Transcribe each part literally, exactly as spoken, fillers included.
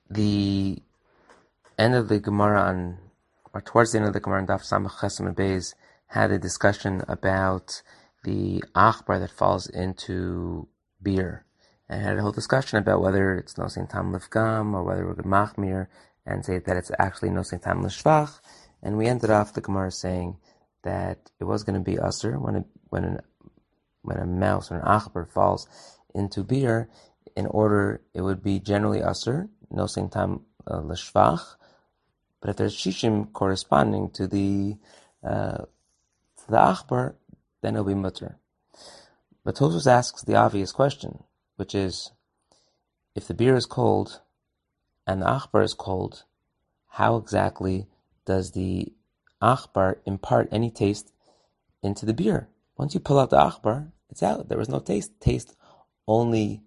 the end of the Gemara on, or towards the end of the Gemara on Daf Samach Chesam and Beis, had a discussion about the achbar that falls into beer, and had a whole discussion about whether it's nosein tam lifgam or whether we're good machmir and say that it's actually nosein tam lishvach. And we ended off the Gemara saying that it was going to be usher when a, when an, when a mouse or an achbar falls into beer. In order, it would be generally usher nosein tam uh, lishvach. But if there's shishim corresponding to the uh, to the achbar, then it'll be mutter. But Tosfos asks the obvious question, which is, if the beer is cold and the achbar is cold, how exactly does the achbar impart any taste into the beer? Once you pull out the achbar, it's out. There was no taste. Taste only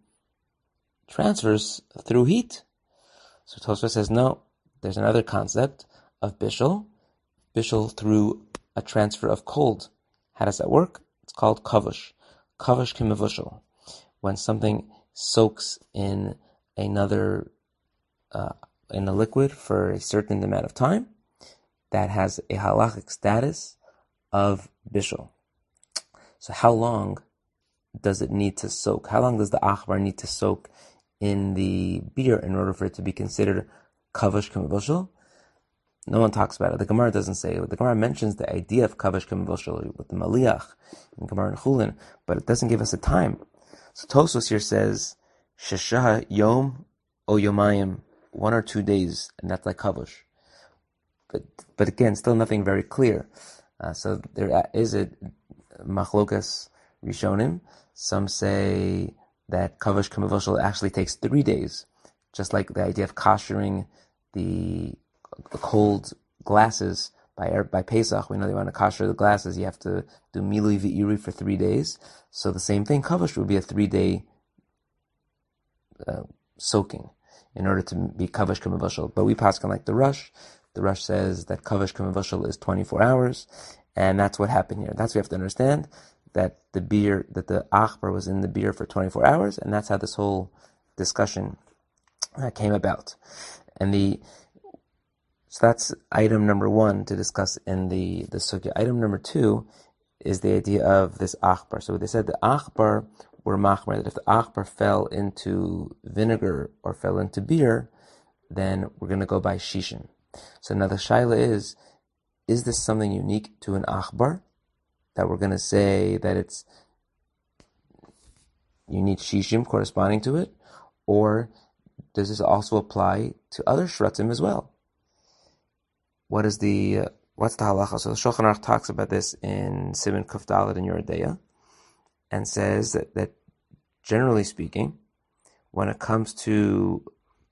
transfers through heat. So Tosfos says, no, there's another concept of bishul. Bishul through a transfer of cold. How does that work? It's called kavush. Kavush kimevushal. When something soaks in another, uh, in a liquid for a certain amount of time, that has a halachic status of bishul. So how long does it need to soak? How long does the achbar need to soak in the beer in order for it to be considered kavush kimevushal? No one talks about it. The Gemara doesn't say it. The Gemara mentions the idea of kavush kimevushal with the maliach in Gemara and Chulin, but it doesn't give us a time. So Tosfos here says sheshah yom o yomayim, one or two days, and that's like kavush. But but again, still nothing very clear. Uh, so there is a machlokas rishonim. Some say that kavush kimevushal actually takes three days, just like the idea of koshering the the cold glasses by by Pesach. We know they want to kosher the glasses. You have to do milui v'iri for three days. So the same thing, kavush would be a three-day uh, soaking in order to be kavush kimevushal. But we paskin like the Rush. The Rush says that kavush kimevushal is twenty-four hours, and that's what happened here. That's what we have to understand, that the beer, that the achbar was in the beer for twenty-four hours, and that's how this whole discussion uh, came about. And the So that's item number one to discuss in the, the sugya. Item number two is the idea of this achbar. So they said the achbar were machmer, that if the achbar fell into vinegar or fell into beer, then we're going to go by shishim. So now the shaila is, is this something unique to an achbar? That we're going to say that it's, you need shishim corresponding to it? Or does this also apply to other shratzim as well? What is the, uh, what's the halacha? So the Shulchan Aruch talks about this in Siman Kuf Daled in Yoreh De'ah, and says that, that generally speaking, when it comes to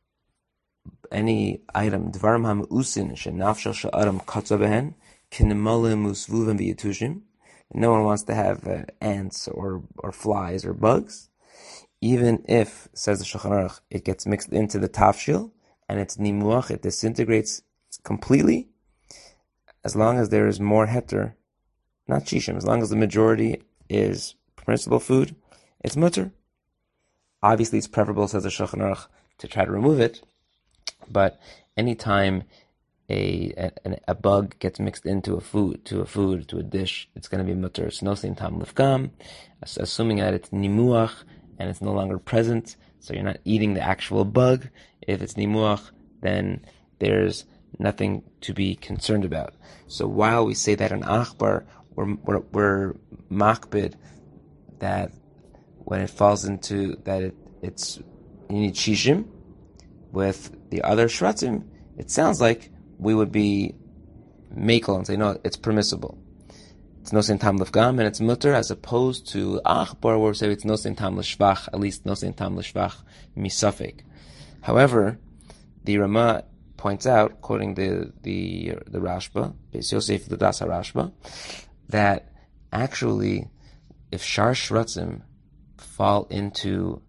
any item, dvarim ha'me'usin she'nafshel she'adam katza behen, kinemalim usvuvim v'yetushim, no one wants to have uh, ants or, or flies or bugs, even if, says the Shulchan Aruch, it gets mixed into the tafshil, and it's nimuach, it disintegrates completely, as long as there is more heter, not shishim, as long as the majority is permissible food, it's mutter. Obviously, it's preferable, says the Shulchan Aruch, to try to remove it, but anytime a, a a bug gets mixed into a food, to a food, to a dish, it's going to be mutter. It's nosein tam lifgam, assuming that it's nimuach and it's no longer present, so you're not eating the actual bug. If it's nimuach, then there's nothing to be concerned about. So while we say that an achbar, we're, we're, we're makbid that when it falls into, that it, it's, you need shishim, with the other shratzim, it sounds like we would be makel and say, no, it's permissible. It's nosein tam lifgam, and it's mutter, as opposed to achbar, where we say it's nosein tam lishvach, at least nosein tam lishvach misafek. However, the Rama points out, quoting the the the Rashba, Beis Yosef the Das HaRashba, that actually, if shar shratzim fall into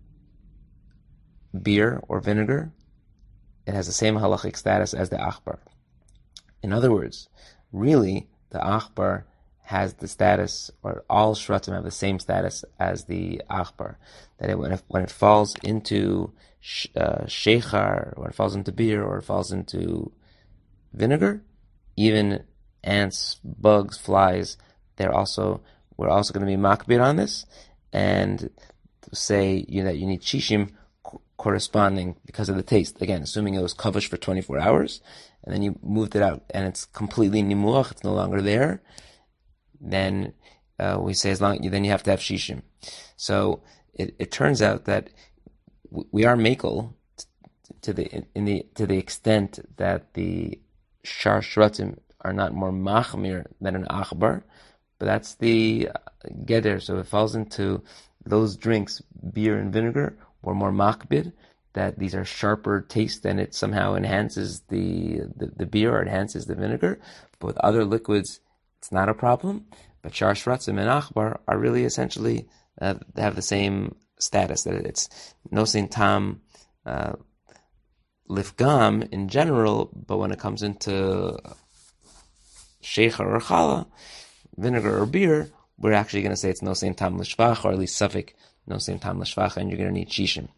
beer or vinegar, it has the same halachic status as the achbar. In other words, really, the achbar has the status, or all shratim have the same status as the achbar. That it, when, it, when it falls into sh, uh, shechar, or it falls into beer, or it falls into vinegar, even ants, bugs, flies, they're also, we're also going to be makbir on this, and say you know, that you need shishim corresponding because of the taste. Again, assuming it was kavush for twenty-four hours, and then you moved it out, and it's completely nimuach, it's no longer there, then uh, we say as long then you have to have shishim. So it, it turns out that we are makel to the in the to the extent that the shar shratim are not more machmir than an achbar, but that's the geder. So it falls into those drinks, beer and vinegar, were more makbid, that these are sharper taste and it somehow enhances the, the, the beer or enhances the vinegar. But with other liquids, it's not a problem. But shar shratzim and achbar are really essentially, uh, they have the same status, that it's nosin tam uh, lifgam in general, but when it comes into sheicha or challah, vinegar or beer, we're actually going to say it's nosin tam l'shvach, or at least suffik nosin tam l'shvach, and you're going to need shishim.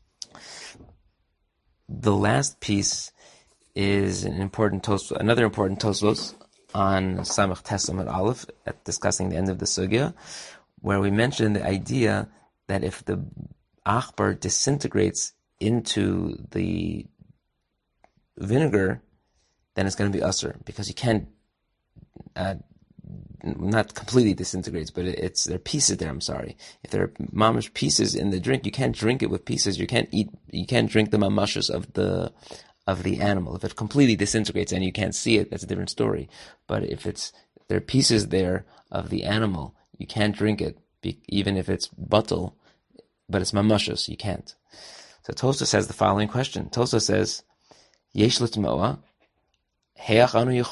The last piece is an important tos, another important tosvos on Samach Tesam at Aleph, at discussing the end of the sugya, where we mentioned the idea that if the achbar disintegrates into the vinegar, then it's going to be usher, because you can't, uh, not completely disintegrates, but it's there are pieces there. I'm sorry. If there are mamash pieces in the drink, you can't drink it with pieces. You can't eat. You can't drink the mamashas of the of the animal. If it completely disintegrates and you can't see it, that's a different story. But if it's there are pieces there of the animal, you can't drink it, even if it's bottle. But it's mamashas, you can't. So Tosa says the following question. Tosa says, Yesh l'tmoa. How can we eat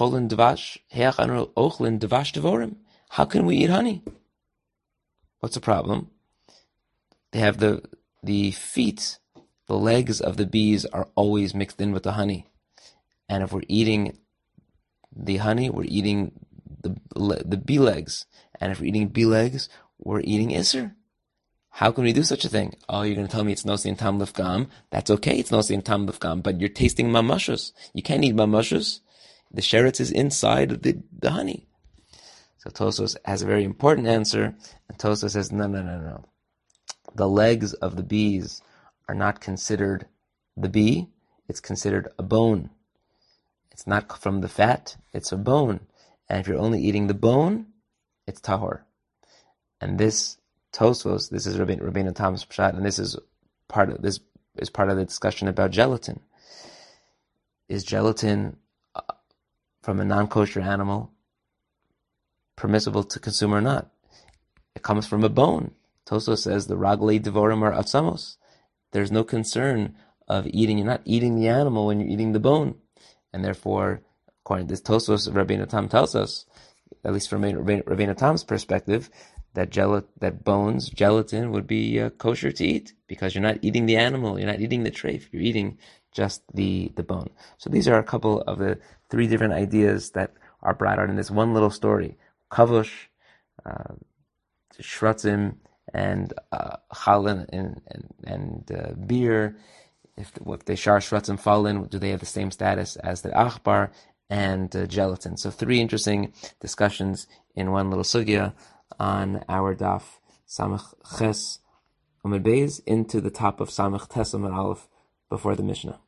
honey? What's the problem? They have the the feet, the legs of the bees are always mixed in with the honey. And if we're eating the honey, we're eating the the bee legs. And if we're eating bee legs, we're eating iser. How can we do such a thing? Oh, you're going to tell me it's nosi and tam lifgam. That's okay, it's nosi and tam lifgam, but you're tasting mamashus. You can't eat mamashus. The sheretz is inside the, the honey. So Tosos has a very important answer, and Tosos says, no, no, no, no. The legs of the bees are not considered the bee, it's considered a bone. It's not from the fat, it's a bone. And if you're only eating the bone, it's tahor. And this Tosos, this is Rabbeinu, Rabbeinu Tam's Pshat, and this is part of this is part of the discussion about gelatin. Is gelatin from a non-kosher animal permissible to consume or not? It comes from a bone. Toso says the raglei devorim are atzamos. There's no concern of eating. You're not eating the animal when you're eating the bone, and therefore, according to this Tosos, Rabbeinu Tam tells us, at least from Rabbeinu, Rabbeinu Tam's perspective, that gel that bones, gelatin, would be uh, kosher to eat because you're not eating the animal, you're not eating the treif, you're eating just the the bone. So these are a couple of the three different ideas that are brought out in this one little story: kavush, uh, shratzim, and uh, chalin and and, and uh, beer. If the, if the shar shratzim fall in, do they have the same status as the achbar and uh, gelatin? So three interesting discussions in one little sugya on our daf Samach Ches Amud Beis into the top of Samach Tes Amud Aleph before the Mishnah.